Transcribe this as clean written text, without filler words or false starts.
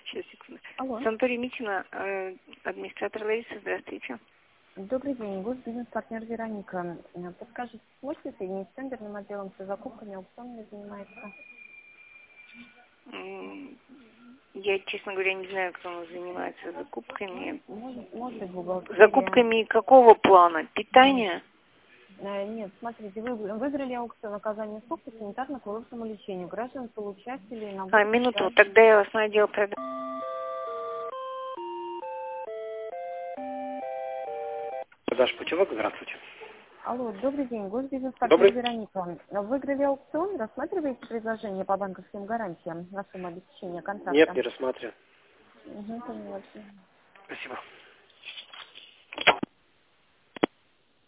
Сейчас, секунду. Алло. Санаторий Митина, администратор Лариса, здравствуйте. Добрый день, госбизнес-партнер Вероника. Подскажите, можете соединить с тендерным отделом со закупками, аукционами занимается? Я, честно говоря, не знаю, кто у нас занимается закупками. Может быть, бухгалтерия. Закупками какого плана? Питания? Нет, смотрите, вы выиграли аукцион оказания услуг по санитарно-курортному лечению. Граждан получателей на... Минуту, тогда я вас на отдел продаж. Продаж путевок, здравствуйте. Алло, добрый день, госбизнес-партнер Добрый. Вероника. Выиграли аукцион, рассматриваете предложение по банковским гарантиям на сумму обеспечения контракта? Нет, не рассматриваю. Угу, поняла. Спасибо.